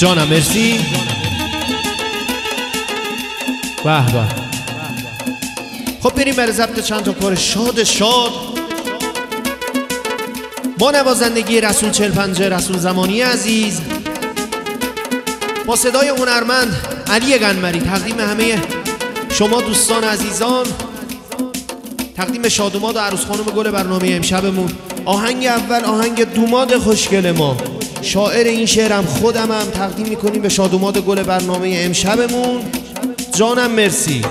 جانم مرسی. به به. خب بریم برای ضبط چند تا کار شاد شاد با نوازندگی رسول 4050 رسول زمانی عزیز، با صدای هنرمند علی قنبری، تقدیم همه شما دوستان عزیزان، تقدیم شادوماد و عروس خانم گل برنامه امشبمون. آهنگ اول آهنگ دوماد خوشگل ما، شاعر این شعرم خودمم، تقدیم میکنیم به شادوماد گل برنامه امشبمون. جانم مرسی.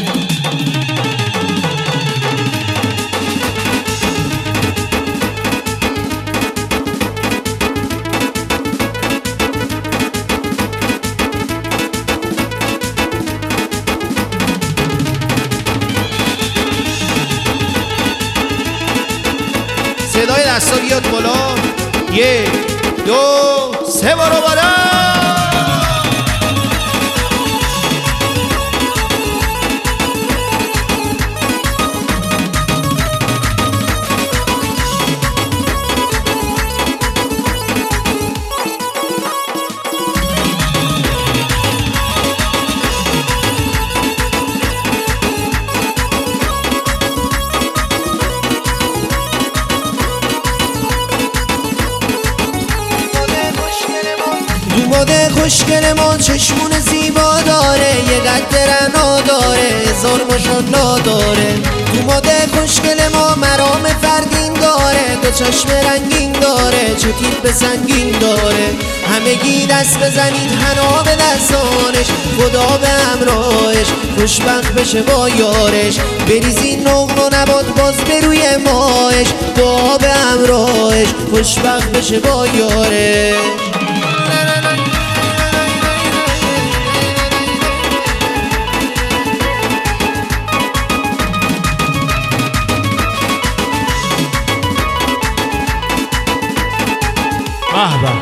صدای دستا بیاد بالا. 1 2 3 برو بالا. دوماده خوشگل ما چشمون زیبا داره، یه قد رنا داره، هزار ماشاءالله داره. دوماده خوشگل ما مرام فردین داره، دو چشم رنگین داره، چه تیپ سنگین داره. همگی دست بزنید حنا به دستانش، خدا به همراهش، خوشبخت بشه با یارش. بریزین نقل و نبات باز به روی ماهش، دعا به همراهش، خوشبخت بشه با یارش. به به.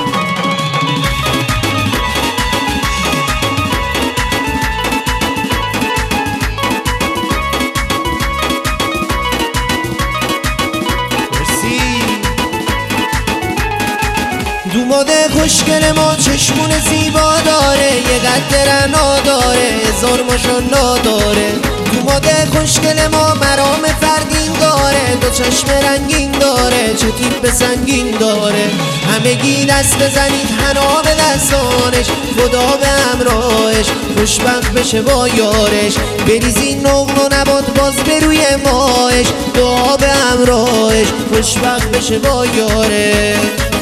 دوماده خوشگل ما چشمون زیبا داره، یه قد رنا داره، هزار ماشاءالله داره. دوماده خوشگل ما مرام فردین داره، دو چشم رنگین داره، چه تیپ سنگین داره. همگی دست بزنید حنا به دستانش، خدا به همراهش، خوشبخت بشه با یارش. بریزین نقل و نبات باز به روی ماهش، دعا به همراهش، خوشبخت بشه با یارش.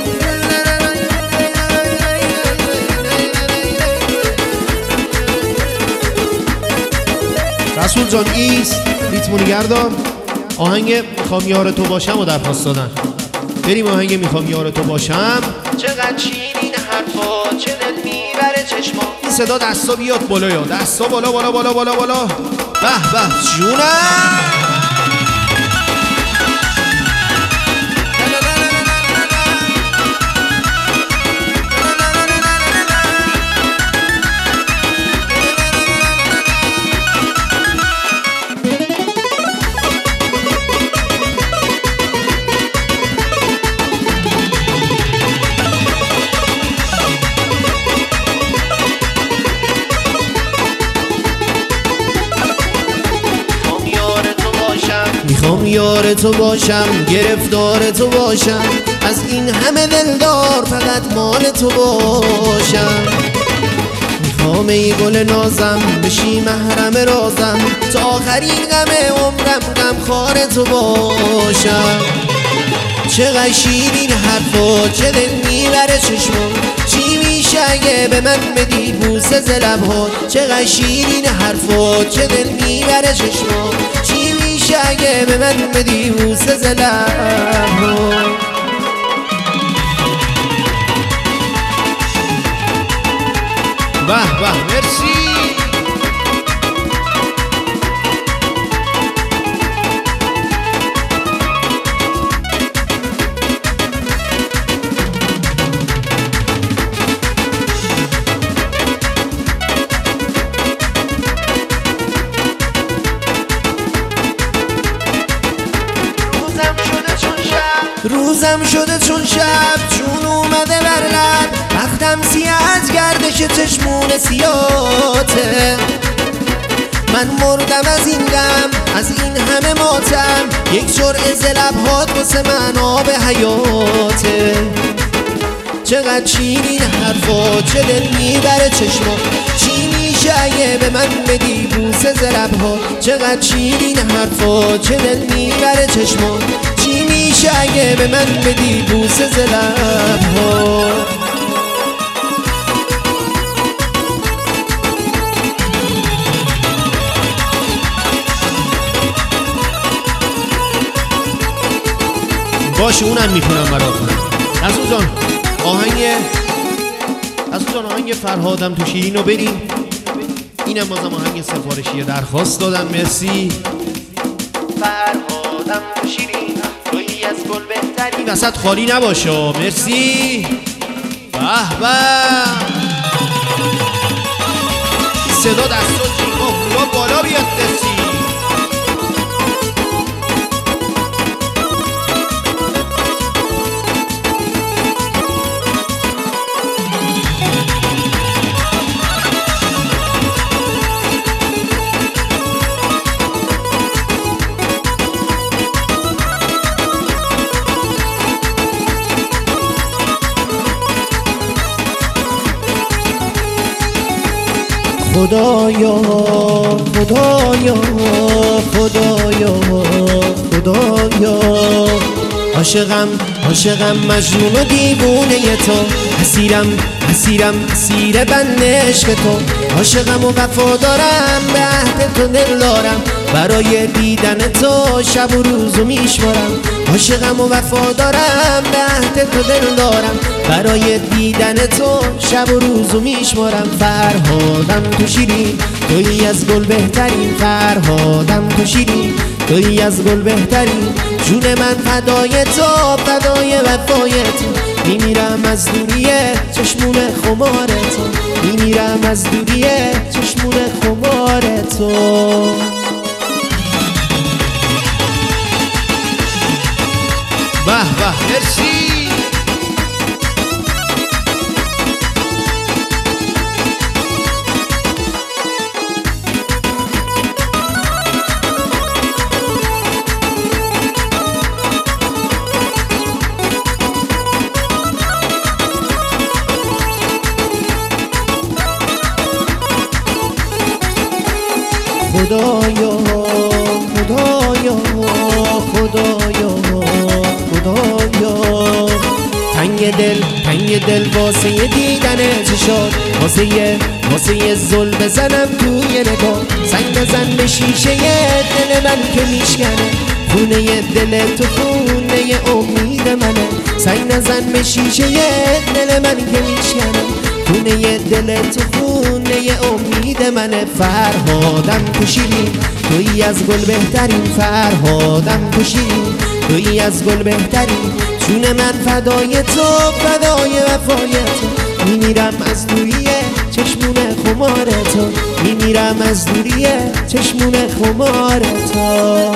رسول جان ایست، ریتمو نگردار. آهنگ میخوام یار تو باشم و درخواست دادن. بریم آهنگ میخوام یار تو باشم. چقدر شیرین حرفا، چه دل میبره چشما. این صدا دستا بیاد بالا، یا دستا بالا بالا بالا بالا بالا. به به جونم. میخوام یار تو باشم، گرفتار تو باشم، از این همه دلدار فقط مال تو باشم. میخوام ای گل نازم بشی محرم رازم، تا آخرین غم عمرم غمخوار تو باشم. چقدر شیرین حرفا، چه دل میبره چشمام. چی میشه اگه به من بدی بوسه ز لب‌هات؟ چقدر شیرین حرفا، چه دل میبره چشمام. چی میشه اگه به من بدی بوسه ز لب‌هات؟ به به مرسی. روزم شده چون شب روزم شده چون شب چون اومده برلن وقتم سیاه از گردش چشمون سیاته من مردم از این غم از این همه ماتم یک جرعه ز لبهات واسه من آب حیاته چقدر شیرین حرفا چه دل میبره چشما چی میشه اگه به من بدی بوسه ز لبها چقدر شیرین حرفا چه دل میبره چشما چی میشه اگه به من بدی بوسه ز لبها باشه اونم میکنم براتون. رسول جان آهنگ فرهادم تو شیرین رو بریم. اینم بازم آهنگ سفارشیه درخواست دادم. مرسی. فرهادم تو شیرین تویی از گل بهتری این وسط خالی نباشه. مرسی. به به صدا دستات جیما بالا بیاد دستی. خدایا خدایا خدایا خدایا عاشقم مجنون و دیوونه تو اسیرم اسیر بند عشق تو عاشقم و وفادارم به عهد تو دل دارم برای دیدن تو شب و روزو میشمارم عاشقم و وفادارم به عهد تو دل دارم برای دیدن تو شب و روزو میشمارم فرهادم تو شیرین تویی از گل بهترین فرهادم تو شیرین تویی از گل بهترین جون من فدای تو فدای وفای تو میمیرم از دوریه چشمون خمار تو میمیرم از دوریه چشمون خمار تو به به مرسی. خدایا خدایا خدایا خدایا تنگ دل واسه دیدن چشات واسه زل بزنم توی نگاه سنگ بزن به شیشه دل من که میشکنه خونه دل تو خونه امید منه سنگ نزن به شیشه دل من که میشکنه خونه دل تو خونه امید منه فرهادم تو شیرین تویی از گل بهترین فرهادم تو شیرین تویی از گل بهترین جون من فدای تو فدای وفای تو میمیرم از دوریه چشمون خمار تو میمیرم از دوریه چشمون خمار تو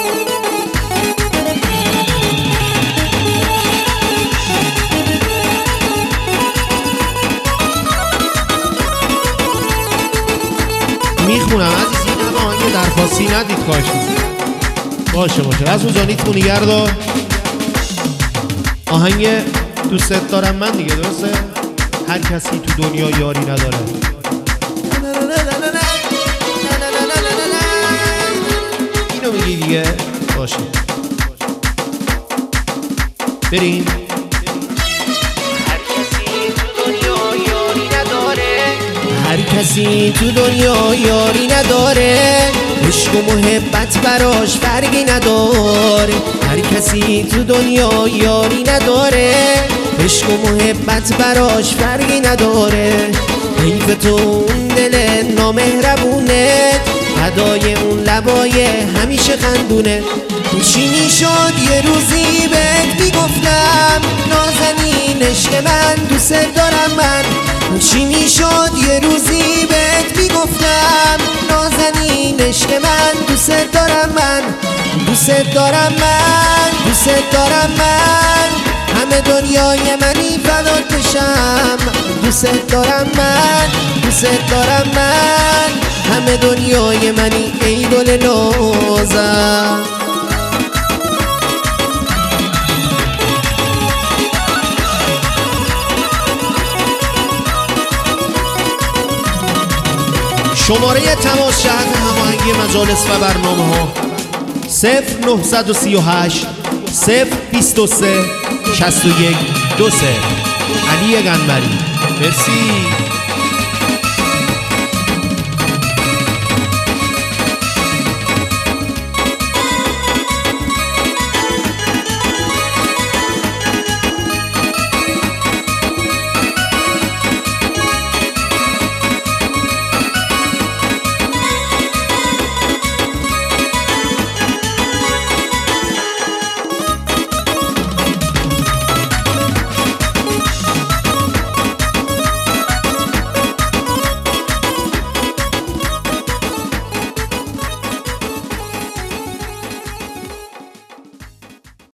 میخونم عزیز این همه آهنگ درخواستی ندید خواهش باشه رسول جان ایت خونیگر دار آهنگ دوست دارم من دیگه درسته هر کسی تو دنیا یاری نداره اینو میگی دیگه باشه بریم هر کسی تو دنیا یاری نداره عشق و محبت براش فرقی نداره هر کسی تو دنیا یاری نداره عشق و محبت براش فرقی نداره حیف تو اون دل نامهربونه فدای اون لبای همیشه خندونه چی میشد یه روزی بهت میگفتم نازنین عشق من دوست دارم من چی میشد یه روزی بهت میگفتم نازنین عشق من، دوست دارم من، دوست دارم من، دوست دارم من، همه دنیای منی فدات بشم، دوست دارم من، دوست دارم من، همه دنیای منی ای گل نازم. شماره تماس جهت هماهنگی مجالس و برنامه‌ها 0938 023 61 23 علی قنبری. مرسی.